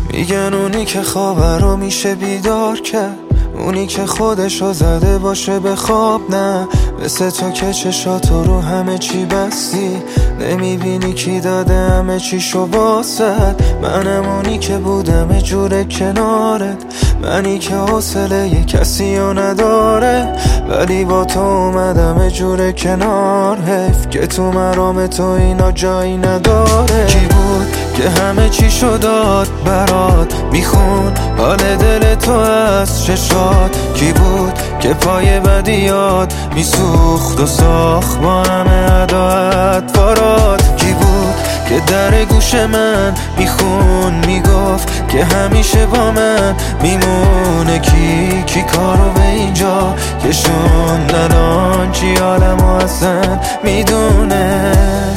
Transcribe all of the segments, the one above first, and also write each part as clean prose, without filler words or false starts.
میگن اونی که خوابه رو میشه بیدار کرد، اونی که خودشو زده باشه به خواب. نه مثل تو که چشاتو رو همه چی بستی، نمیبینی کی داده همه چیشو واسد. منم اونی که بودم جور کنارت، منی که حوصله یه کسی رو نداره، ولی با تو اومدم جور کنار. حیف که تو مرام تو اینا جایی نداره. کی بود که همه چیشو داد برات، میخون حال دل تو از چشات. کی بود که پای بدیات میسوخت و ساخت با همه عداعت فارات. کی بود که در گوش من میخون میگفت که همیشه با من میمونه. کی کارو به اینجا کشون الان چی عالمو اصلا میدونه.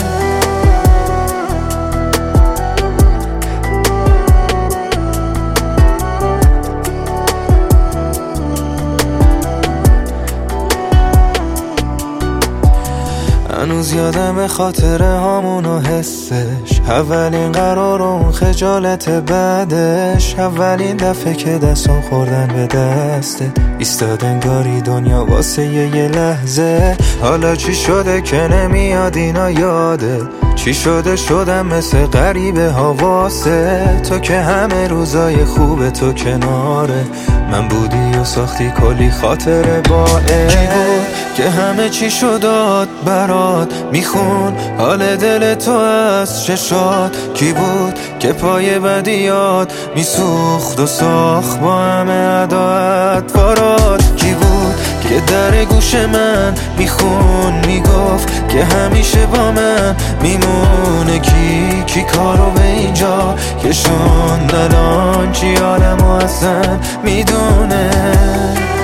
هنوز یادم خاطره هامون و حسش، اولین قرار و اون خجالت بعدش، اولین دفعه که دستم خوردن به دسته، ایستاد انگاری دنیا واسه یه لحظه. حالا چی شده که نمیاد اینا یاده، چی شده شدم مثل غریبه ها واسه تو، که همه روزای خوب تو کناره من بودی و ساختی کلی خاطره با که همه چی شداد برات، میخون حال دل تو از چشات. کی بود که پای بدیات میسوخت و ساخت با همه عداعت فارات. کی بود که در گوش من میخون میگفت که همیشه با من میمونه. کی کارو به اینجا کشون الان چی عالمو اصلا میدونه.